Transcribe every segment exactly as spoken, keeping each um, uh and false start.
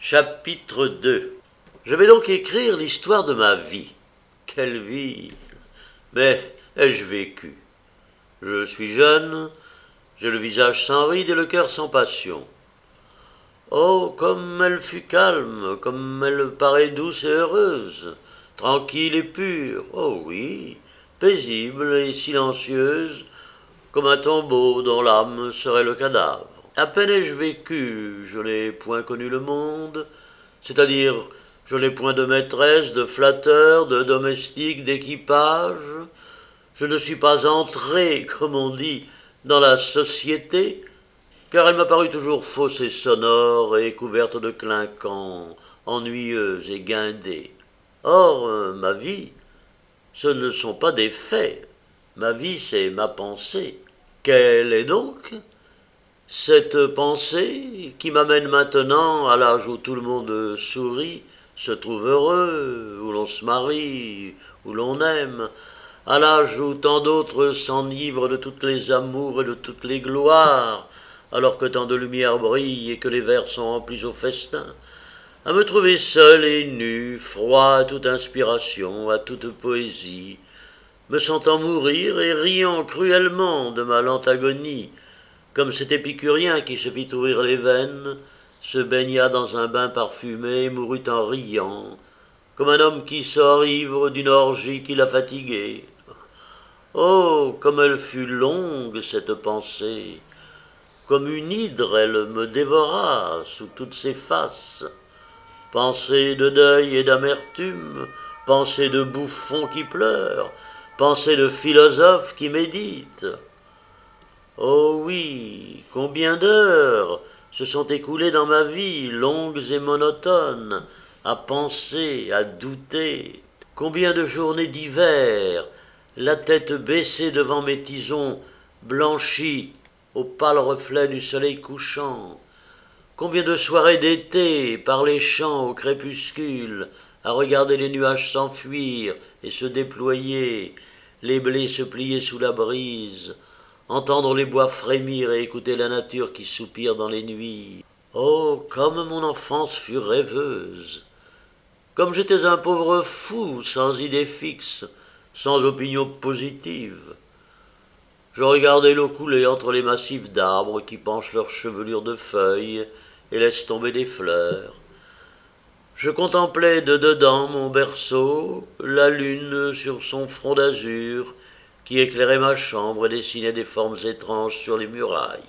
Chapitre deux. Je vais donc écrire l'histoire de ma vie. Quelle vie! Mais ai-je vécu? Je suis jeune, j'ai le visage sans rides et le cœur sans passion. Oh, comme elle fut calme, comme elle paraît douce et heureuse, tranquille et pure, oh oui, paisible et silencieuse, comme un tombeau dont l'âme serait le cadavre. À peine ai-je vécu, je n'ai point connu le monde, c'est-à-dire je n'ai point de maîtresse, de flatteur, de domestique, d'équipage. Je ne suis pas entré, comme on dit, dans la société, car elle m'a paru toujours fausse et sonore et couverte de clinquants, ennuyeuse et guindée. Or, euh, ma vie, ce ne sont pas des faits. Ma vie, c'est ma pensée. Quelle est donc cette pensée qui m'amène maintenant à l'âge où tout le monde sourit, se trouve heureux, où l'on se marie, où l'on aime, à l'âge où tant d'autres s'enivrent de toutes les amours et de toutes les gloires, alors que tant de lumière brille et que les vers sont remplis au festin, à me trouver seul et nu, froid à toute inspiration, à toute poésie, me sentant mourir et riant cruellement de ma lente agonie, comme cet épicurien qui se fit ouvrir les veines, se baigna dans un bain parfumé et mourut en riant, comme un homme qui sort ivre d'une orgie qui l'a fatigué. Oh, comme elle fut longue, cette pensée! Comme une hydre, elle me dévora sous toutes ses faces. Pensée de deuil et d'amertume, pensée de bouffon qui pleure, pensée de philosophe qui médite. Oh oui, combien d'heures se sont écoulées dans ma vie, longues et monotones, à penser, à douter. Combien de journées d'hiver, la tête baissée devant mes tisons, blanchis au pâle reflet du soleil couchant. Combien de soirées d'été, par les champs au crépuscule, à regarder les nuages s'enfuir et se déployer, les blés se plier sous la brise, entendre les bois frémir et écouter la nature qui soupire dans les nuits. Oh, comme mon enfance fut rêveuse! Comme j'étais un pauvre fou, sans idée fixe, sans opinion positive. Je regardais l'eau couler entre les massifs d'arbres qui penchent leurs chevelures de feuilles et laissent tomber des fleurs. Je contemplais de dedans mon berceau, la lune sur son front d'azur, qui éclairait ma chambre et dessinait des formes étranges sur les murailles.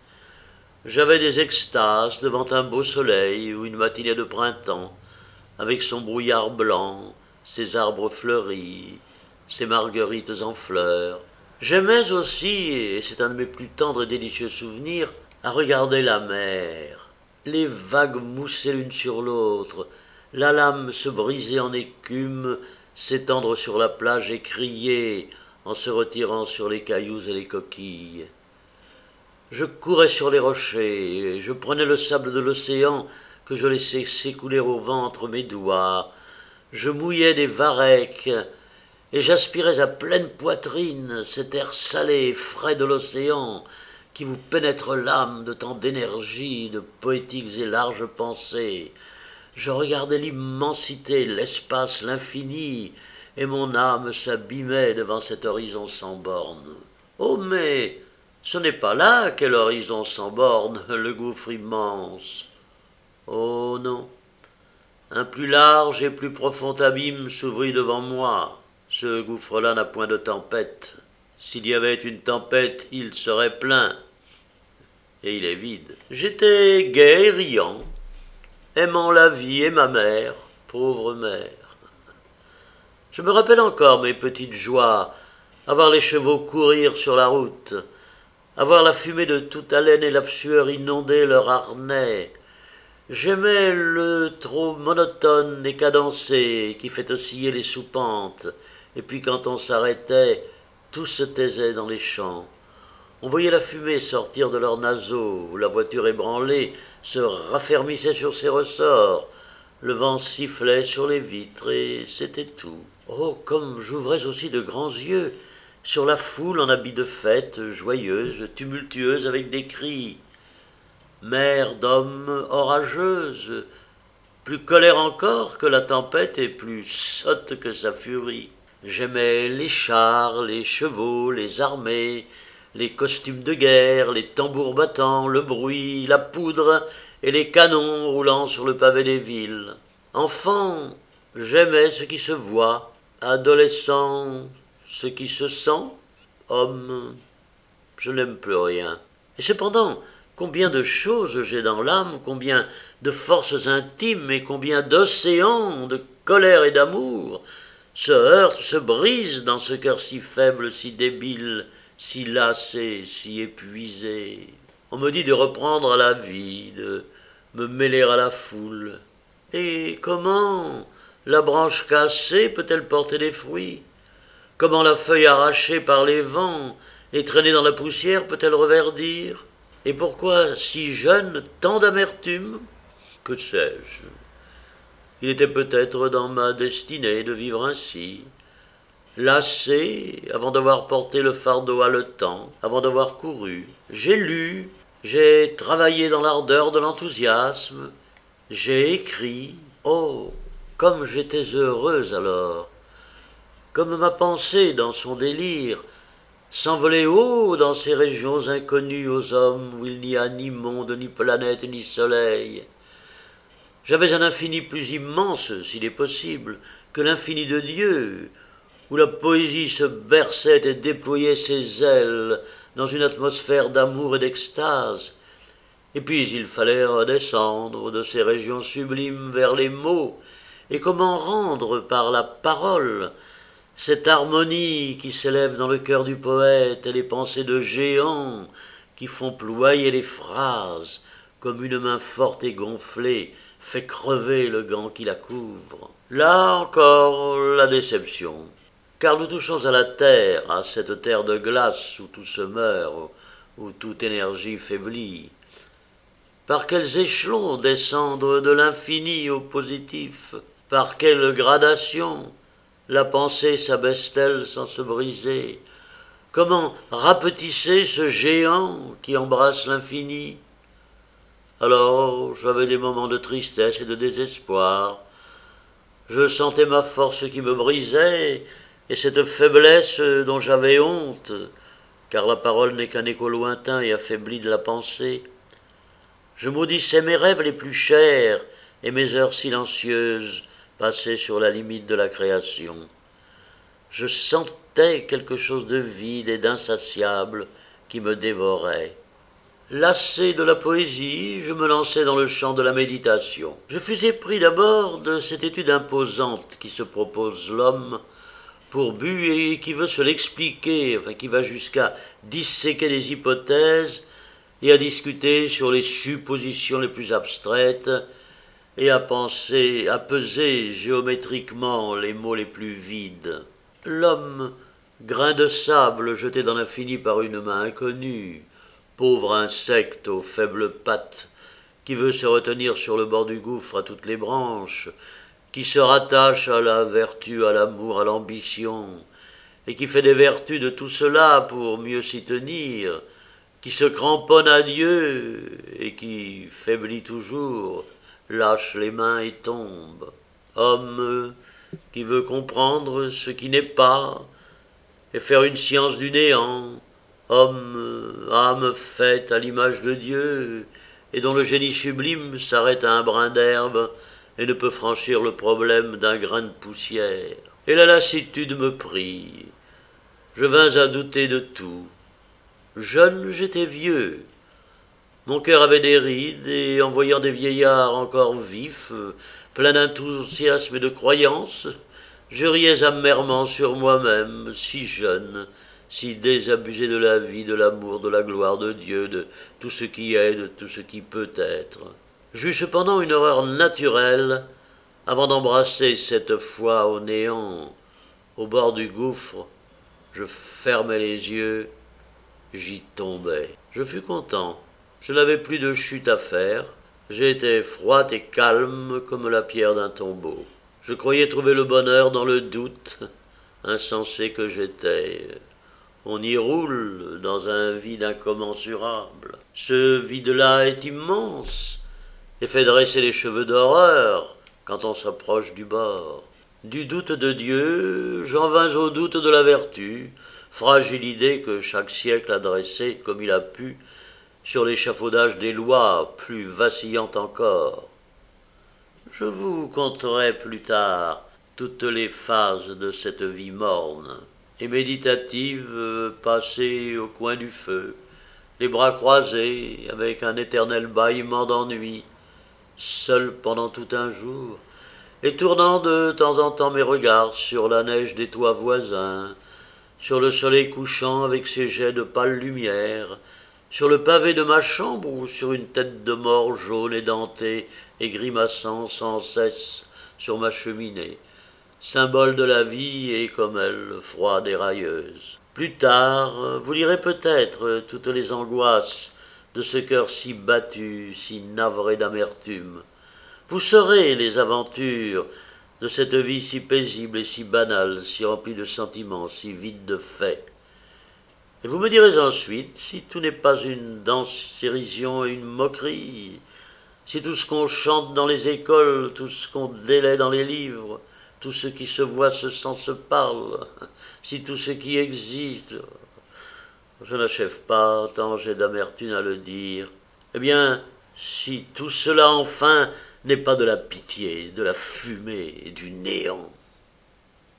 J'avais des extases devant un beau soleil ou une matinée de printemps, avec son brouillard blanc, ses arbres fleuris, ses marguerites en fleurs. J'aimais aussi, et c'est un de mes plus tendres et délicieux souvenirs, à regarder la mer. Les vagues moussaient l'une sur l'autre, la lame se brisait en écume, s'étendre sur la plage et crier en se retirant sur les cailloux et les coquilles. Je courais sur les rochers, je prenais le sable de l'océan que je laissais s'écouler au vent entre mes doigts, je mouillais des varechs, et j'aspirais à pleine poitrine cet air salé et frais de l'océan qui vous pénètre l'âme de tant d'énergie, de poétiques et larges pensées. Je regardais l'immensité, l'espace, l'infini, et mon âme s'abîmait devant cet horizon sans bornes. Oh, mais ce n'est pas là qu'est l'horizon sans bornes, le gouffre immense. Oh non, un plus large et plus profond abîme s'ouvrit devant moi. Ce gouffre-là n'a point de tempête. S'il y avait une tempête, il serait plein, et il est vide. J'étais gai et riant, aimant la vie et ma mère, pauvre mère. Je me rappelle encore mes petites joies, à voir les chevaux courir sur la route, à voir la fumée de toute haleine et la sueur inonder leur harnais. J'aimais le trot monotone et cadencé qui fait osciller les soupentes, et puis quand on s'arrêtait, tout se taisait dans les champs. On voyait la fumée sortir de leurs naseaux, où la voiture ébranlée se raffermissait sur ses ressorts, le vent sifflait sur les vitres, et c'était tout. Oh, comme j'ouvrais aussi de grands yeux sur la foule en habits de fête, joyeuse, tumultueuse avec des cris. Mer d'hommes orageuse, plus colère encore que la tempête et plus sotte que sa furie. J'aimais les chars, les chevaux, les armées, les costumes de guerre, les tambours battants, le bruit, la poudre et les canons roulant sur le pavé des villes. Enfant, j'aimais ce qui se voit, adolescent, ce qui se sent, homme, je n'aime plus rien. Et cependant, combien de choses j'ai dans l'âme, combien de forces intimes et combien d'océans de colère et d'amour se heurtent, se brisent dans ce cœur si faible, si débile, si lassé, si épuisé. On me dit de reprendre à la vie, de me mêler à la foule. Et comment la branche cassée peut-elle porter des fruits? Comment la feuille arrachée par les vents et traînée dans la poussière peut-elle reverdir? Et pourquoi, si jeune, tant d'amertume? Que sais-je? Il était peut-être dans ma destinée de vivre ainsi, lassé, avant d'avoir porté le fardeau haletant, avant d'avoir couru. J'ai lu, j'ai travaillé dans l'ardeur de l'enthousiasme, j'ai écrit. Oh, comme j'étais heureuse alors, comme ma pensée dans son délire s'envolait haut dans ces régions inconnues aux hommes où il n'y a ni monde, ni planète, ni soleil. J'avais un infini plus immense, s'il est possible, que l'infini de Dieu, où la poésie se berçait et déployait ses ailes dans une atmosphère d'amour et d'extase. Et puis il fallait redescendre de ces régions sublimes vers les mots, et comment rendre par la parole cette harmonie qui s'élève dans le cœur du poète et les pensées de géants qui font ployer les phrases comme une main forte et gonflée fait crever le gant qui la couvre. Là encore la déception, car nous touchons à la terre, à cette terre de glace où tout se meurt, où toute énergie faiblit. Par quels échelons descendre de l'infini au positif? Par quelle gradation la pensée s'abaisse-t-elle sans se briser? Comment rapetisser ce géant qui embrasse l'infini? Alors j'avais des moments de tristesse et de désespoir. Je sentais ma force qui me brisait, et cette faiblesse dont j'avais honte, car la parole n'est qu'un écho lointain et affaibli de la pensée. Je maudissais mes rêves les plus chers et mes heures silencieuses passées sur la limite de la création. Je sentais quelque chose de vide et d'insatiable qui me dévorait. Lassé de la poésie, je me lançai dans le champ de la méditation. Je fus épris d'abord de cette étude imposante qui se propose l'homme pour but et qui veut se l'expliquer, enfin qui va jusqu'à disséquer des hypothèses et à discuter sur les suppositions les plus abstraites et à penser, à peser géométriquement les mots les plus vides. L'homme, grain de sable jeté dans l'infini par une main inconnue, pauvre insecte aux faibles pattes, qui veut se retenir sur le bord du gouffre à toutes les branches, qui se rattache à la vertu, à l'amour, à l'ambition, et qui fait des vertus de tout cela pour mieux s'y tenir, qui se cramponne à Dieu et qui faiblit toujours, lâche les mains et tombe. Homme qui veut comprendre ce qui n'est pas et faire une science du néant, homme, âme faite à l'image de Dieu et dont le génie sublime s'arrête à un brin d'herbe et ne peut franchir le problème d'un grain de poussière. Et la lassitude me prit. Je vins à douter de tout. Jeune, j'étais vieux. Mon cœur avait des rides, et en voyant des vieillards encore vifs, pleins d'enthousiasme et de croyance, je riais amèrement sur moi-même, si jeune, si désabusé de la vie, de l'amour, de la gloire de Dieu, de tout ce qui est, de tout ce qui peut être. J'eus cependant une horreur naturelle avant d'embrasser cette foi au néant, au bord du gouffre. Je fermais les yeux, j'y tombais. Je fus content. Je n'avais plus de chute à faire. J'étais froide et calme comme la pierre d'un tombeau. Je croyais trouver le bonheur dans le doute, insensé que j'étais. On y roule dans un vide incommensurable. Ce vide-là est immense, et fait dresser les cheveux d'horreur quand on s'approche du bord. Du doute de Dieu, j'en vins au doute de la vertu, fragile idée que chaque siècle a dressée, comme il a pu, sur l'échafaudage des lois, plus vacillante encore. Je vous conterai plus tard toutes les phases de cette vie morne et méditative passée au coin du feu, les bras croisés, avec un éternel bâillement d'ennui, seul pendant tout un jour, et tournant de temps en temps mes regards sur la neige des toits voisins, sur le soleil couchant avec ses jets de pâle lumière, sur le pavé de ma chambre ou sur une tête de mort jaune édentée et grimaçant sans cesse sur ma cheminée, symbole de la vie et comme elle, froide et railleuse. Plus tard, vous lirez peut-être toutes les angoisses de ce cœur si battu, si navré d'amertume. Vous saurez les aventures de cette vie si paisible et si banale, si remplie de sentiments, si vide de faits. Et vous me direz ensuite si tout n'est pas une danse-dérision et une moquerie, si tout ce qu'on chante dans les écoles, tout ce qu'on délaie dans les livres, tout ce qui se voit, se sent, se parle, si tout ce qui existe, je n'achève pas, tant j'ai d'amertume à le dire, eh bien, si tout cela enfin n'est pas de la pitié, de la fumée et du néant.